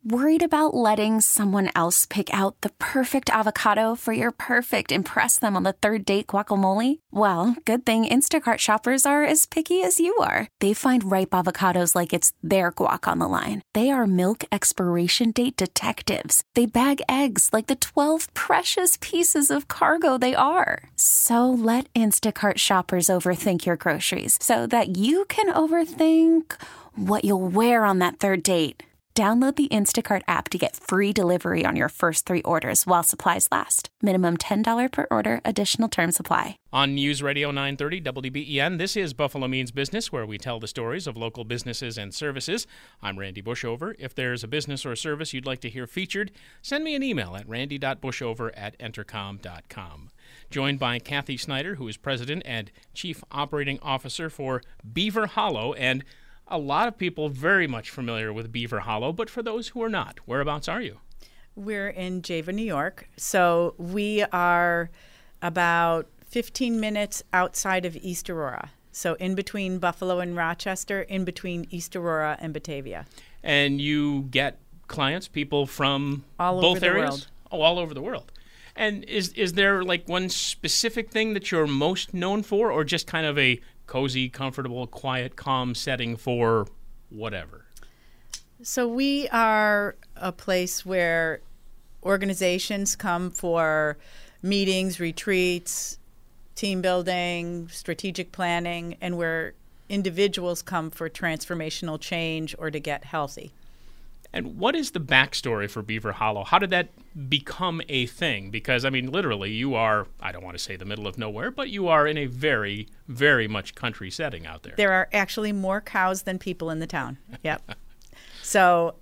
Worried about letting someone else pick out the perfect avocado for your perfect impress them on the third date guacamole? Well, good thing Instacart shoppers are as picky as you are. They find ripe avocados like it's their guac on the line. They are milk expiration date detectives. They bag eggs like the 12 precious pieces of cargo they are. So let Instacart shoppers overthink your groceries so that you can overthink what you'll wear on that third date. Download the Instacart app to get free delivery on your first 3 orders while supplies last. Minimum $10 per order. Additional terms apply. On News Radio 930 WBEN, this is Buffalo Means Business, where we tell the stories of local businesses and services. I'm Randy Bushover. If there's a business or service you'd like to hear featured, send me an email at randy.bushover@entercom.com. Joined by Kathy Snyder, who is President and Chief Operating Officer for Beaver Hollow, and a lot of people very much familiar with Beaver Hollow, but for those who are not, whereabouts are you? We're in Java, New York. So we are about 15 minutes outside of East Aurora. So in between Buffalo and Rochester, in between East Aurora and Batavia. And you get clients, people from all both over the areas? World. Oh, all over the world. And is there like one specific thing that you're most known for, or just kind of a cozy, comfortable, quiet, calm setting for whatever? So we are a place where organizations come for meetings, retreats, team building, strategic planning, and where individuals come for transformational change or to get healthy. And what is the backstory for Beaver Hollow? How did that become a thing? Because, I mean, literally, you are, I don't want to say the middle of nowhere, but you are in a very, very much country setting out there. There are actually more cows than people in the town. Yep. So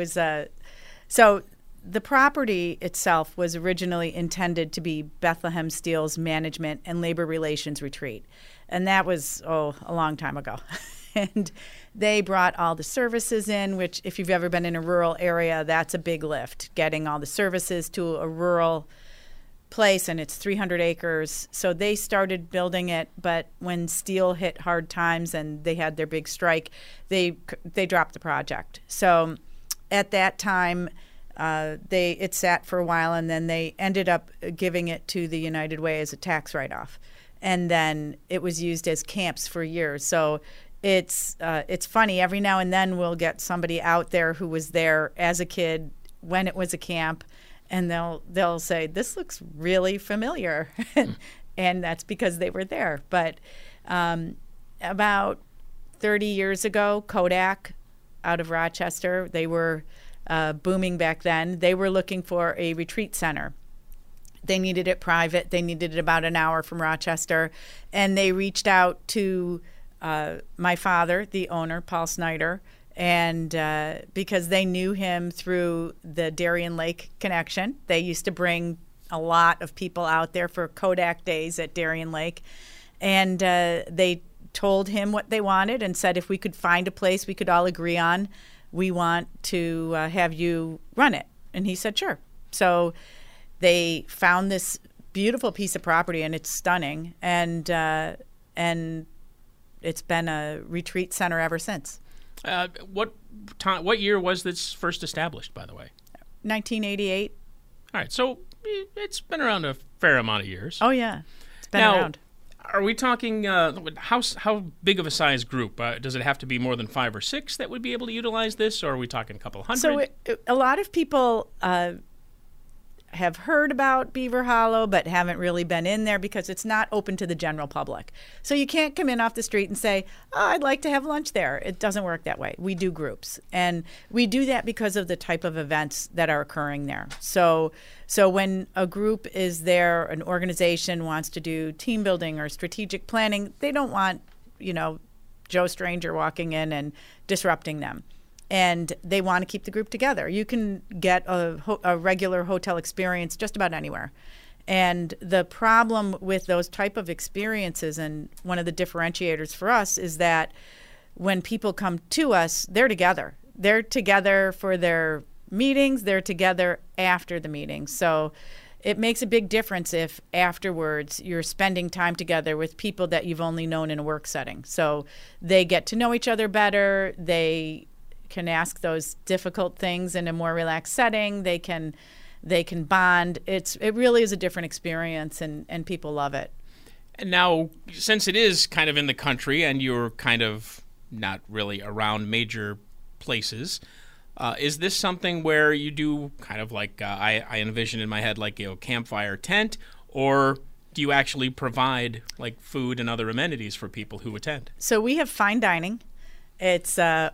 the property itself was originally intended to be Bethlehem Steel's management and labor relations retreat. And that was, a long time ago. And they brought all the services in, which if you've ever been in a rural area, that's a big lift, getting all the services to a rural place, and it's 300 acres. So they started building it, but when steel hit hard times and they had their big strike, they dropped the project. So at that time, it sat for a while, and then they ended up giving it to the United Way as a tax write-off. And then it was used as camps for years. So it's funny. Every now and then we'll get somebody out there who was there as a kid when it was a camp, and they'll say, "This looks really familiar," and that's because they were there. But about 30 years ago, Kodak out of Rochester, they were booming back then. They were looking for a retreat center. They needed it private. They needed it about an hour from Rochester, and they reached out to my father, the owner, Paul Snyder, and because they knew him through the Darien Lake connection. They used to bring a lot of people out there for Kodak days at Darien Lake, and they told him what they wanted and said, if we could find a place we could all agree on, we want to have you run it. And he said, sure. So they found this beautiful piece of property, and it's stunning, and it's been a retreat center ever since. What year was this first established, by the way? 1988. All right, so it's been around a fair amount of years. Oh, yeah. It's been now, around. Are we talking, how big of a size group? Does it have to be more than 5 or 6 that would be able to utilize this, or are we talking a couple hundred? So a lot of people have heard about Beaver Hollow but haven't really been in there because it's not open to the general public. So you can't come in off the street and say, I'd like to have lunch there. It doesn't work that way. We do groups. And we do that because of the type of events that are occurring there. So when a group is there, an organization wants to do team building or strategic planning, they don't want, Joe Stranger walking in and disrupting them. And they want to keep the group together. You can get a regular hotel experience just about anywhere. And the problem with those type of experiences, and one of the differentiators for us, is that when people come to us, they're together. They're together for their meetings. They're together after the meetings. So it makes a big difference if afterwards you're spending time together with people that you've only known in a work setting. So they get to know each other better. They can ask those difficult things in a more relaxed setting. They can bond. It really is a different experience, and people love it. And now, since it is kind of in the country and you're kind of not really around major places, is this something where you do kind of like I envision in my head, like, campfire tent, or do you actually provide like food and other amenities for people who attend? So we have fine dining. It's got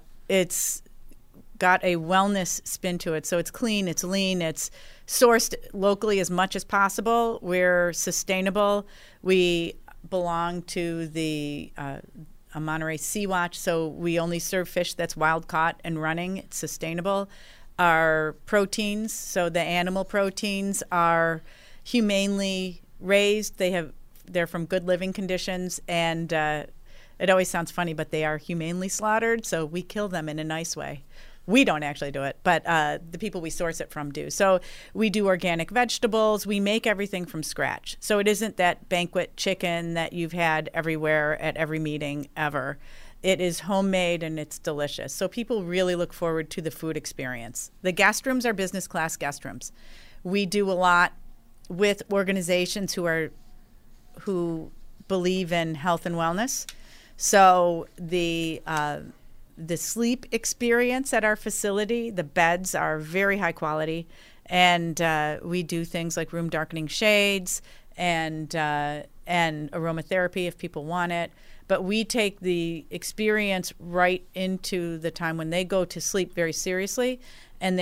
a wellness spin to it. So it's clean, it's lean, it's sourced locally as much as possible. We're sustainable. We belong to the Monterey Sea Watch, so we only serve fish that's wild caught and running. It's sustainable. Our proteins, so the animal proteins, are humanely raised. They're from good living conditions, and it always sounds funny, but they are humanely slaughtered, so we kill them in a nice way. We don't actually do it, but the people we source it from do. So we do organic vegetables. We make everything from scratch. So it isn't that banquet chicken that you've had everywhere at every meeting ever. It is homemade, and it's delicious. So people really look forward to the food experience. The guest rooms are business class guest rooms. We do a lot with organizations who believe in health and wellness. So the sleep experience at our facility, the beds are very high quality, and we do things like room darkening shades and aromatherapy if people want it. But we take the experience right into the time when they go to sleep very seriously, and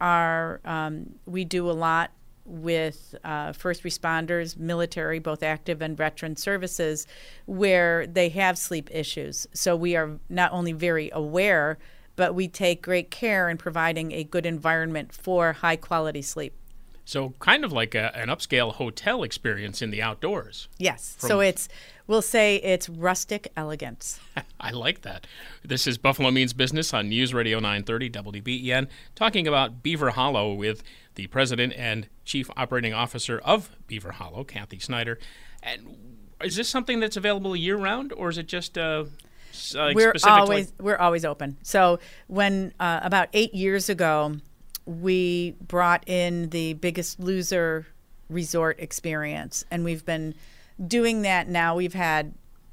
we do a lot with first responders, military, both active and veteran services, where they have sleep issues. So we are not only very aware, but we take great care in providing a good environment for high quality sleep. So kind of like an upscale hotel experience in the outdoors. Yes. So we'll say it's rustic elegance. I like that. This is Buffalo Means Business on News Radio 930 WBEN, talking about Beaver Hollow with the president and chief operating officer of Beaver Hollow, Kathy Snyder. And is this something that's available year-round, or is it just we're always open. So when about 8 years ago, we brought in the Biggest Loser resort experience, and we've been doing that now. We've had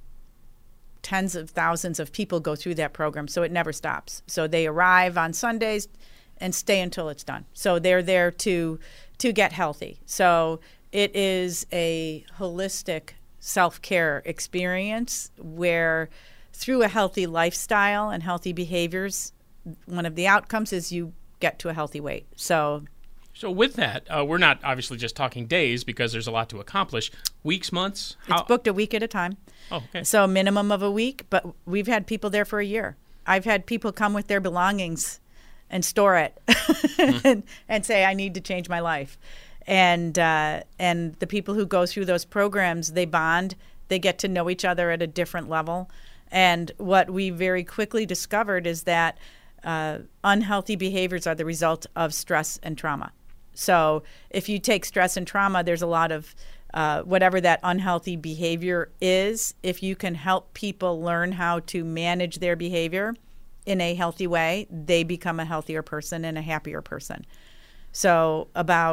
tens of thousands of people go through that program, so it never stops. So they arrive on Sundays and stay until it's done. So they're there to get healthy. So it is a holistic self-care experience where, through a healthy lifestyle and healthy behaviors, one of the outcomes is you get to a healthy weight. So with that, we're not obviously just talking days, because there's a lot to accomplish. Weeks, months? It's booked a week at a time. Oh, okay. So minimum of a week, but we've had people there for a year. I've had people come with their belongings and store it and say, I need to change my life. And the people who go through those programs, they bond, they get to know each other at a different level. And what we very quickly discovered is that unhealthy behaviors are the result of stress and trauma. So if you take stress and trauma, there's a lot of whatever that unhealthy behavior is. If you can help people learn how to manage their behavior in a healthy way, they become a healthier person and a happier person. So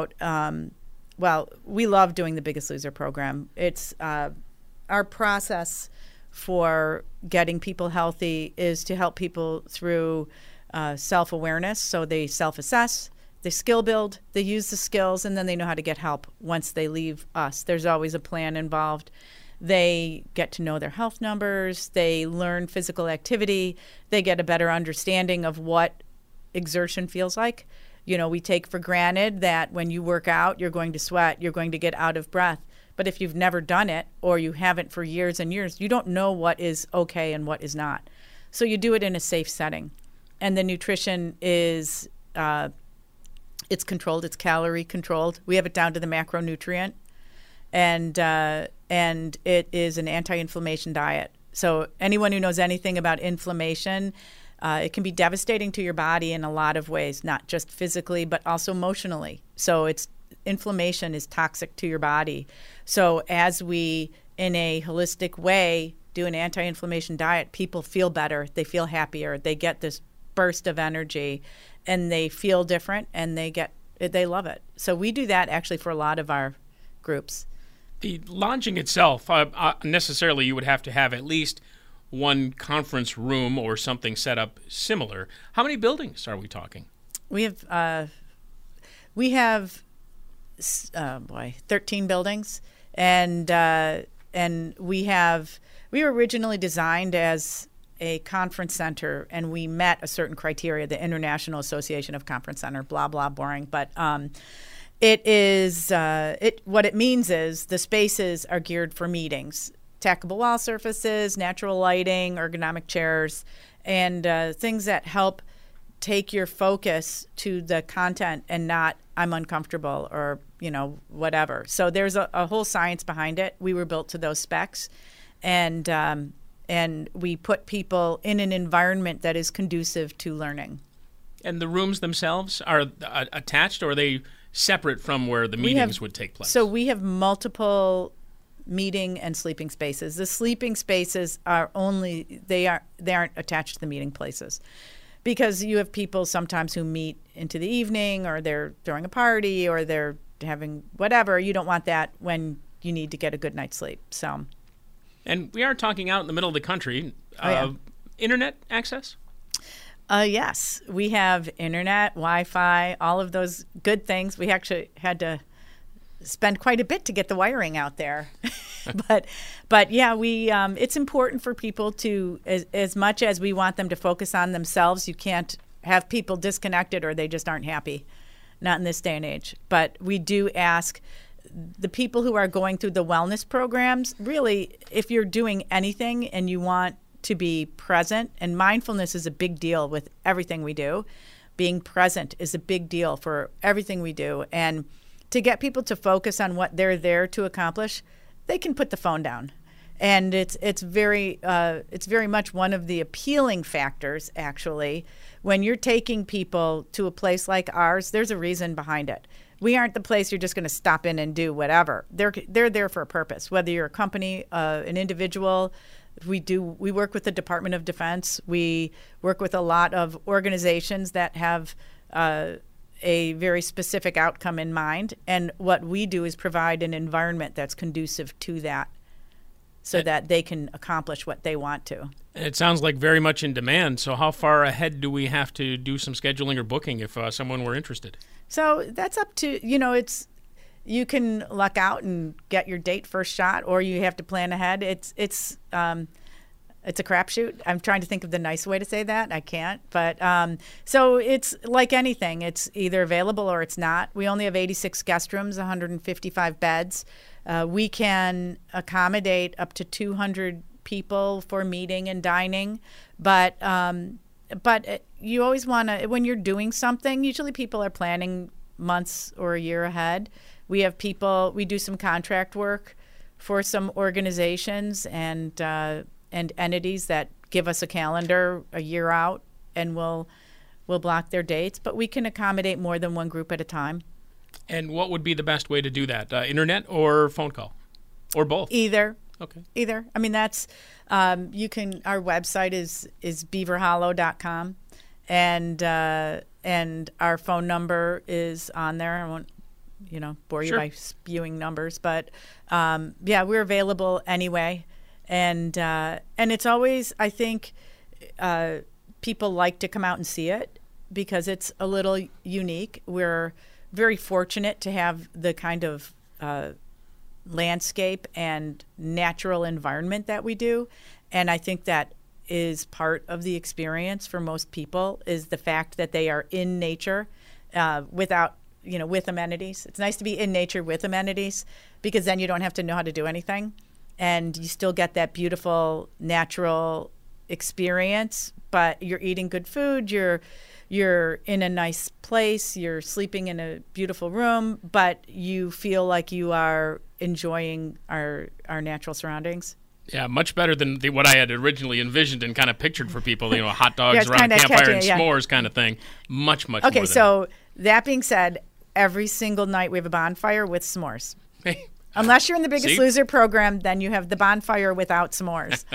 we love doing the Biggest Loser program. It's our process for getting people healthy is to help people through self-awareness. So they self-assess, they skill build, they use the skills, and then they know how to get help once they leave us. There's always a plan involved. They get to know their health numbers, they learn physical activity, they get a better understanding of what exertion feels like. You know, we take for granted that when you work out, you're going to sweat, you're going to get out of breath. But if you've never done it, or you haven't for years and years, you don't know what is okay and what is not. So you do it in a safe setting. And the nutrition is, it's controlled, it's calorie controlled. We have it down to the macronutrient. And it is an anti-inflammation diet. So anyone who knows anything about inflammation, it can be devastating to your body in a lot of ways, not just physically, but also emotionally. So inflammation is toxic to your body. So as we, in a holistic way, do an anti-inflammation diet, people feel better, they feel happier, they get this burst of energy, and they feel different, and they love it. So we do that actually for a lot of our groups. The lodging itself, necessarily you would have to have at least one conference room or something set up similar. How many buildings are we talking? We have 13 buildings, and we were originally designed as a conference center, and we met a certain criteria, the International Association of Conference Center, blah, blah, boring. But what it means is the spaces are geared for meetings, tackable wall surfaces, natural lighting, ergonomic chairs, and things that help take your focus to the content and not I'm uncomfortable or, whatever. So there's a whole science behind it. We were built to those specs, and we put people in an environment that is conducive to learning. And the rooms themselves are attached, or are they separate from where the meetings would take place? So we have multiple meeting and sleeping spaces. The sleeping spaces are they aren't attached to the meeting places, because you have people sometimes who meet into the evening, or they're throwing a party, or they're having whatever. You don't want that when you need to get a good night's sleep. So, and we are talking out in the middle of the country. Internet access? Yes, we have internet, Wi-Fi, all of those good things. We actually had to spend quite a bit to get the wiring out there. but yeah, it's important for people to, as much as we want them to focus on themselves, you can't have people disconnected or they just aren't happy. Not in this day and age. But we do ask the people who are going through the wellness programs, really, if you're doing anything and you want to be present, and mindfulness is a big deal with everything we do. Being present is a big deal for everything we do. And to get people to focus on what they're there to accomplish, they can put the phone down. And it's very much one of the appealing factors, actually. When you're taking people to a place like ours, there's a reason behind it. We aren't the place you're just going to stop in and do whatever. They're there for a purpose, whether you're a company, an individual. We work with the Department of Defense. We work with a lot of organizations that have a very specific outcome in mind. And what we do is provide an environment that's conducive to that, so that they can accomplish what they want to. It sounds like very much in demand. So how far ahead do we have to do some scheduling or booking if someone were interested? So that's up to, you can luck out and get your date first shot, or you have to plan ahead. It's a crapshoot. I'm trying to think of the nice way to say that. I can't. But so it's like anything. It's either available or it's not. We only have 86 guest rooms, 155 beds. We can accommodate up to 200 people for meeting and dining. But you always want to, when you're doing something, usually people are planning months or a year ahead. We have people, we do some contract work for some organizations and entities that give us a calendar a year out, and we'll block their dates. But we can accommodate more than one group at a time. And what would be the best way to do that? Internet or phone call? Or both? Either. Okay. Either. I mean, that's, our website is beaverhollow.com, and our phone number is on there. I won't, bore you by spewing numbers, but, we're available anyway. And it's always, I think, people like to come out and see it because it's a little unique. We're very fortunate to have the kind of landscape and natural environment that we do. And I think that is part of the experience for most people, is the fact that they are in nature with amenities. It's nice to be in nature with amenities, because then you don't have to know how to do anything. And you still get that beautiful natural experience, but you're eating good food, you're in a nice place, you're sleeping in a beautiful room, but you feel like you are enjoying our natural surroundings. Yeah, much better than what I had originally envisioned and kind of pictured for people, hot dogs around a campfire and s'mores kind of thing. Much more Okay, so that being said, every single night we have a bonfire with s'mores. Unless you're in the Biggest Loser program, then you have the bonfire without s'mores.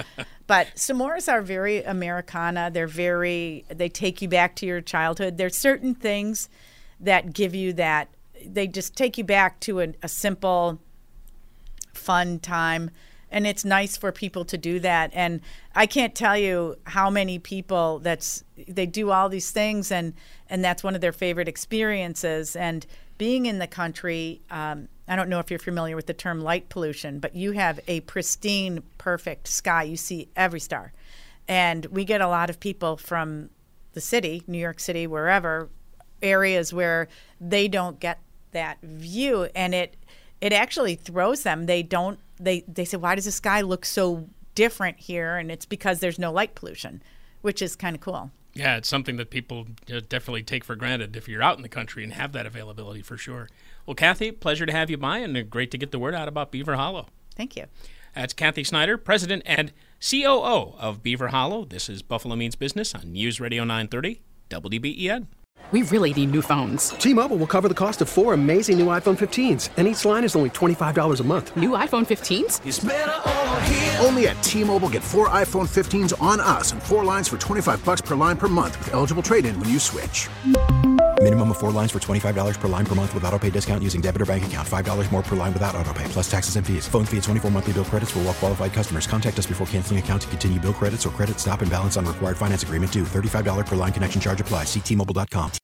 But s'mores are very Americana. They take you back to your childhood. There's certain things that give you that. They just take you back to a simple, fun time. And it's nice for people to do that. And I can't tell you how many people they do all these things and that's one of their favorite experiences. And being in the country, I don't know if you're familiar with the term light pollution, but you have a pristine, perfect sky. You see every star. And we get a lot of people from the city, New York City, wherever, areas where they don't get that view. And it actually throws them. They say, why does the sky look so different here? And it's because there's no light pollution, which is kind of cool. Yeah, it's something that people definitely take for granted if you're out in the country and have that availability for sure. Well, Kathy, pleasure to have you by, and great to get the word out about Beaver Hollow. Thank you. That's Kathy Snyder, President and COO of Beaver Hollow. This is Buffalo Means Business on News Radio 930, WBEN. We really need new phones. T-Mobile will cover the cost of 4 amazing new iPhone 15s, and each line is only $25 a month. New iPhone 15s? It's better over here. Only at T-Mobile, get 4 iPhone 15s on us and 4 lines for $25 per line per month with eligible trade-in when you switch. Minimum of 4 lines for $25 per line per month with autopay discount using debit or bank account. $5 more per line without autopay, plus taxes and fees. Phone fee at 24 monthly bill credits for well-qualified customers. Contact us before canceling account to continue bill credits or credit stop and balance on required finance agreement due. $35 per line connection charge applies. See T-Mobile.com.